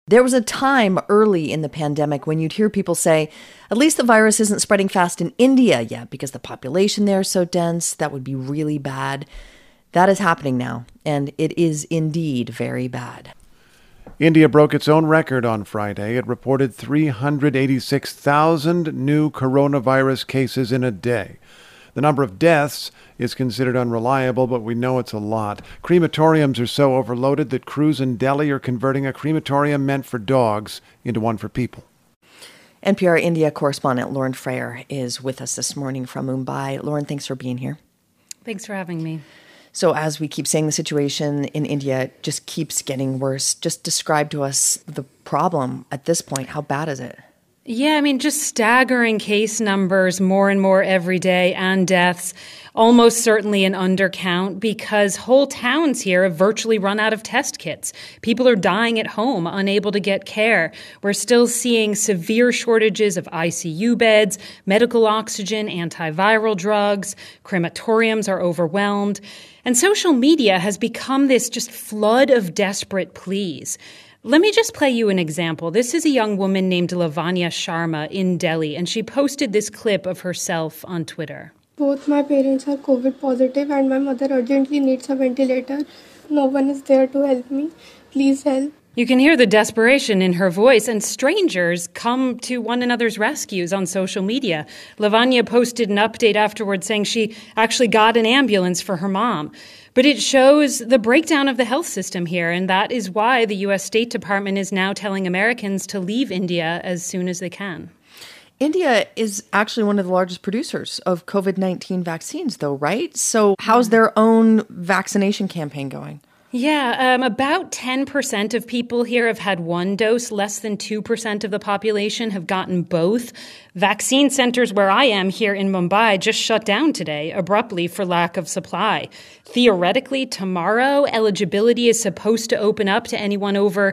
There was a time early in the pandemic when you'd hear people say, at least the virus isn't spreading fast in India yet because the population there is so dense. That would be really bad. That is happening now, and it is indeed very bad. India broke its own record on Friday. It reported 386,000 new coronavirus cases in a day. The number of deaths is considered unreliable, but we know it's a lot. Crematoriums are so overloaded that crews in Delhi are converting a crematorium meant for dogs into one for people. NPR India correspondent Lauren Frayer is with us this morning from Mumbai. Lauren, thanks for being here. Thanks for having me. So as we keep saying, the situation in India just keeps getting worse. Just describe to us the problem at this point. How bad is it? Yeah, I mean, just staggering case numbers, more and more every day, and deaths. Almost certainly an undercount because whole towns here have virtually run out of test kits. People are dying at home, unable to get care. We're still seeing severe shortages of ICU beds, medical oxygen, antiviral drugs. Crematoriums are overwhelmed. And social media has become this just flood of desperate pleas. Let me just play you an example. This is a young woman named Lavanya Sharma in Delhi, and she posted this clip of herself on Twitter. Both my parents are COVID positive and my mother urgently needs a ventilator. No one is there to help me. Please help. You can hear the desperation in her voice, and strangers come to one another's rescues on social media. Lavanya posted an update afterwards saying she actually got an ambulance for her mom. But it shows the breakdown of the health system here, and that is why the U.S. State Department is now telling Americans to leave India as soon as they can. India is actually one of the largest producers of COVID-19 vaccines, though, right? So how's their own vaccination campaign going? Yeah, about 10% of people here have had one dose. Less than 2% of the population have gotten both. Vaccine centers where I am here in Mumbai just shut down today abruptly for lack of supply. Theoretically, tomorrow, eligibility is supposed to open up to anyone over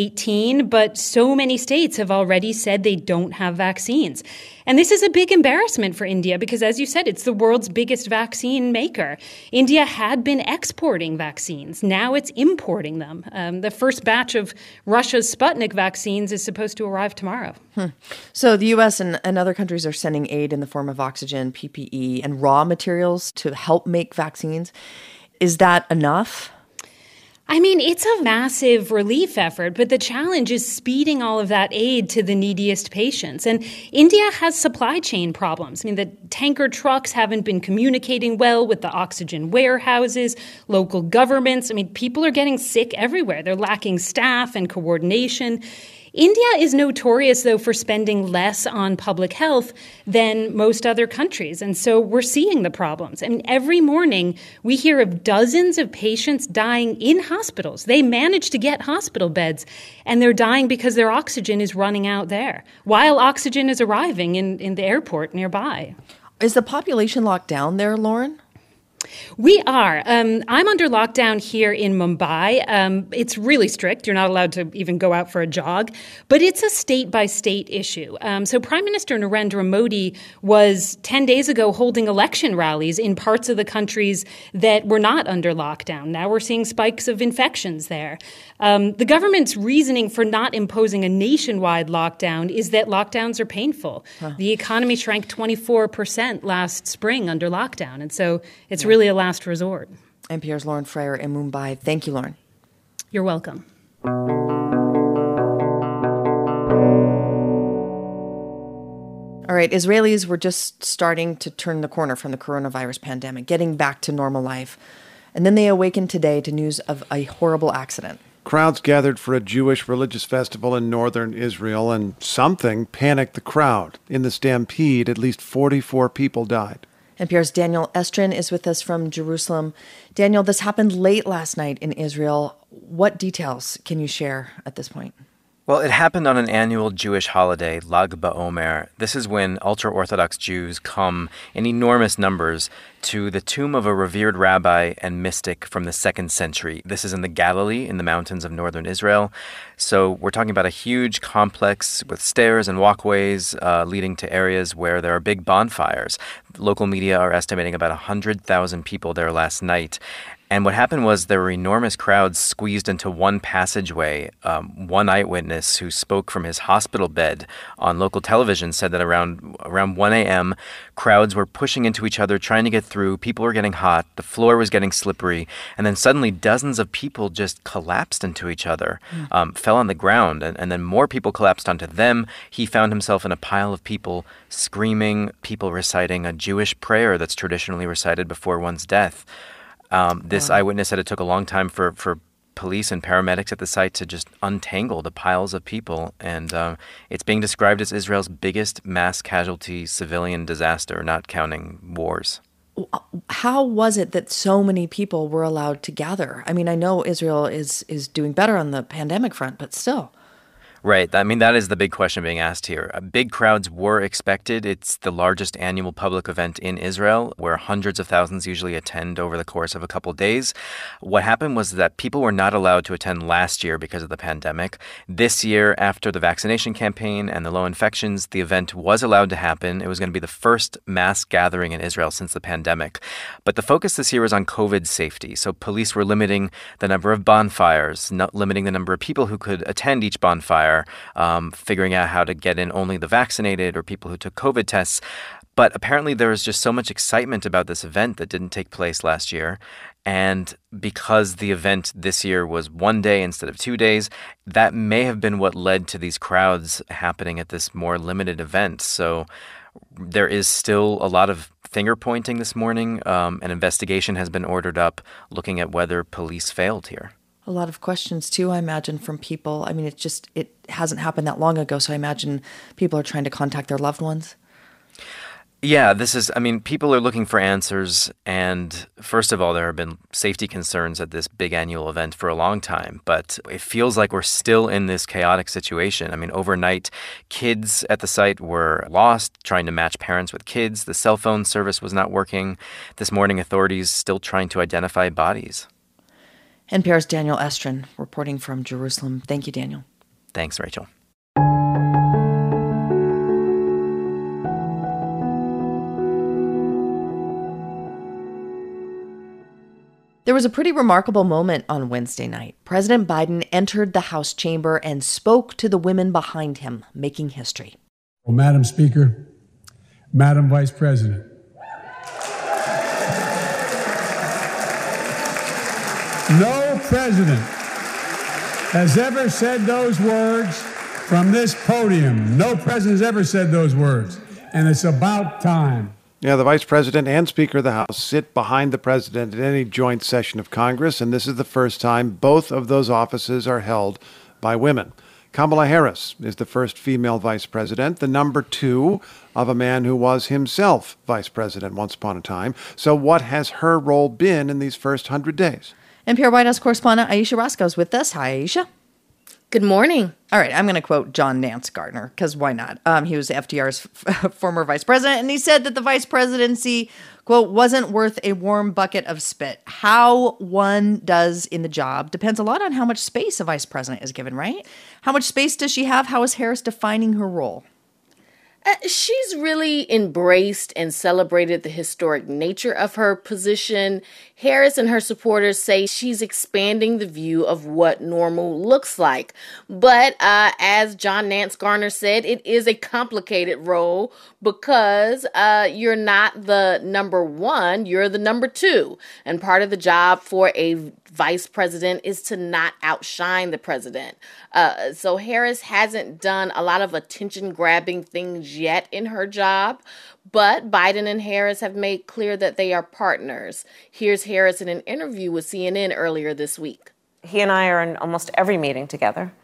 18, but so many states have already said they don't have vaccines. And this is a big embarrassment for India because, as you said, it's the world's biggest vaccine maker. India had been exporting vaccines. Now it's importing them. The first batch of Russia's Sputnik vaccines is supposed to arrive tomorrow. So the U.S. and other countries are sending aid in the form of oxygen, PPE, and raw materials to help make vaccines. Is that enough? I mean, it's a massive relief effort, but the challenge is speeding all of that aid to the neediest patients. And India has supply chain problems. I mean, the tanker trucks haven't been communicating well with the oxygen warehouses, local governments. I mean, people are getting sick everywhere. They're lacking staff and coordination. India is notorious, though, for spending less on public health than most other countries. And so we're seeing the problems. And every morning we hear of dozens of patients dying in hospitals. They manage to get hospital beds, and they're dying because their oxygen is running out there, while oxygen is arriving in the airport nearby. Is the population locked down there, Lauren? We are. I'm under lockdown here in Mumbai. It's really strict. You're not allowed to even go out for a jog. But it's a state-by-state issue. So Prime Minister Narendra Modi was 10 days ago holding election rallies in parts of the countries that were not under lockdown. Now we're seeing spikes of infections there. The government's reasoning for not imposing a nationwide lockdown is that lockdowns are painful. The economy shrank 24% last spring under lockdown. And so it's really a last resort. NPR's Lauren Frayer in Mumbai. Thank you, Lauren. You're welcome. All right, Israelis were just starting to turn the corner from the coronavirus pandemic, getting back to normal life. And then they awakened today to news of a horrible accident. Crowds gathered for a Jewish religious festival in northern Israel, and something panicked the crowd. In the stampede, at least 44 people died. NPR's Daniel Estrin is with us from Jerusalem. Daniel, this happened late last night in Israel. What details can you share at this point? Well, it happened on an annual Jewish holiday, Lag BaOmer. This is when ultra-Orthodox Jews come in enormous numbers to the tomb of a revered rabbi and mystic from the 2nd century. This is in the Galilee, in the mountains of northern Israel. So we're talking about a huge complex with stairs and walkways leading to areas where there are big bonfires. Local media are estimating about 100,000 people there last night. And what happened was there were enormous crowds squeezed into one passageway. One eyewitness who spoke from his hospital bed on local television said that around 1 a.m., crowds were pushing into each other, trying to get through. People were getting hot. The floor was getting slippery. And then suddenly dozens of people just collapsed into each other, fell on the ground, and then more people collapsed onto them. He found himself in a pile of people screaming, people reciting a Jewish prayer that's traditionally recited before one's death. This eyewitness said it took a long time for police and paramedics at the site to just untangle the piles of people. And it's being described as Israel's biggest mass casualty civilian disaster, not counting wars. How was it that so many people were allowed to gather? I mean, I know Israel is doing better on the pandemic front, but still. Right. I mean, that is the big question being asked here. Big crowds were expected. It's the largest annual public event in Israel, where hundreds of thousands usually attend over the course of a couple days. What happened was that people were not allowed to attend last year because of the pandemic. This year, after the vaccination campaign and the low infections, the event was allowed to happen. It was going to be the first mass gathering in Israel since the pandemic. But the focus this year was on COVID safety. So police were limiting the number of bonfires, not limiting the number of people who could attend each bonfire. Figuring out how to get in only the vaccinated or people who took COVID tests. But apparently there was just so much excitement about this event that didn't take place last year. And because the event this year was 1 day instead of 2 days, that may have been what led to these crowds happening at this more limited event. So there is still a lot of finger pointing this morning. An investigation has been ordered up looking at whether police failed here. A lot of questions, too, I imagine, from people. I mean, it hasn't happened that long ago, so I imagine people are trying to contact their loved ones. Yeah, people are looking for answers. And first of all, there have been safety concerns at this big annual event for a long time. But it feels like we're still in this chaotic situation. I mean, overnight, kids at the site were lost, trying to match parents with kids. The cell phone service was not working. This morning, authorities still trying to identify bodies. NPR's Daniel Estrin reporting from Jerusalem. Thank you, Daniel. Thanks, Rachel. There was a pretty remarkable moment on Wednesday night. President Biden entered the House chamber and spoke to the women behind him, making history. Well, Madam Speaker, Madam Vice President, no president has ever said those words from this podium. No president has ever said those words. And it's about time. Yeah, the Vice President and Speaker of the House sit behind the President at any joint session of Congress, and this is the first time both of those offices are held by women. Kamala Harris is the first female vice president, the number 2 of a man who was himself vice president once upon a time. So what has her role been in these first 100 days? NPR White House correspondent Ayesha Rascoe is with us. Hi, Ayesha. Good morning. All right, I'm going to quote John Nance Garner, because why not? He was FDR's former vice president, and he said that the vice presidency, quote, wasn't worth a warm bucket of spit. How one does in the job depends a lot on how much space a vice president is given, right? How much space does she have? How is Harris defining her role? She's really embraced and celebrated the historic nature of her position. Harris and her supporters say she's expanding the view of what normal looks like. But as John Nance Garner said, it is a complicated role because you're not the number 1, you're the number 2. And part of the job for a vice president is to not outshine the president. So Harris hasn't done a lot of attention-grabbing things yet in her job, but Biden and Harris have made clear that they are partners. Here's Harris in an interview with CNN earlier this week. He and I are in almost every meeting together,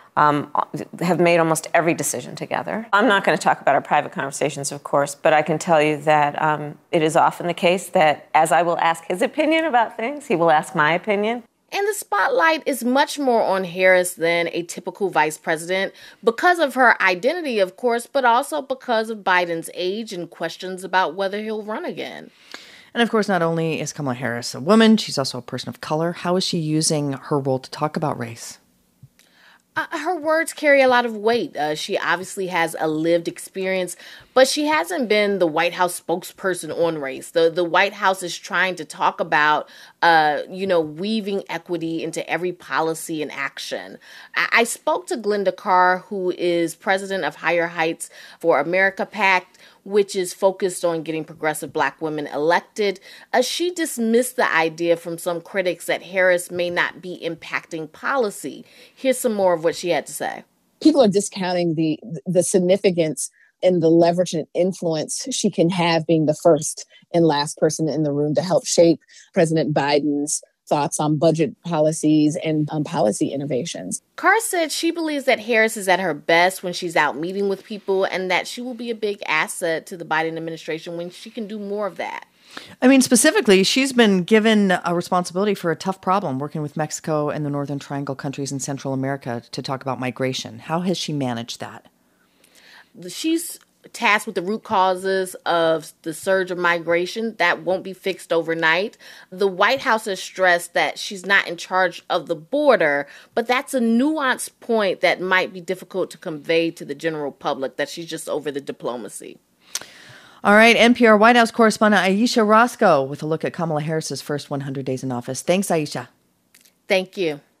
have made almost every decision together. I'm not going to talk about our private conversations, of course, but I can tell you that it is often the case that as I will ask his opinion about things, he will ask my opinion. And the spotlight is much more on Harris than a typical vice president because of her identity, of course, but also because of Biden's age and questions about whether he'll run again. And of course, not only is Kamala Harris a woman, she's also a person of color. How is she using her role to talk about race? Her words carry a lot of weight. She obviously has a lived experience, but she hasn't been the White House spokesperson on race. The White House is trying to talk about, weaving equity into every policy and action. I spoke to Glenda Carr, who is president of Higher Heights for America PAC, which is focused on getting progressive Black women elected. She dismissed the idea from some critics that Harris may not be impacting policy. Here's some more of what she had to say. People are discounting the significance and the leverage and influence she can have being the first and last person in the room to help shape President Biden's thoughts on budget policies and policy innovations. Carr said she believes that Harris is at her best when she's out meeting with people and that she will be a big asset to the Biden administration when she can do more of that. I mean, specifically, she's been given a responsibility for a tough problem working with Mexico and the Northern Triangle countries in Central America to talk about migration. How has she managed that? She's tasked with the root causes of the surge of migration. That won't be fixed overnight. The White House has stressed that she's not in charge of the border, but that's a nuanced point that might be difficult to convey to the general public, that she's just over the diplomacy. All right, NPR White House correspondent Ayesha Roscoe with a look at Kamala Harris's first 100 days in office. Thanks, Ayesha. Thank you.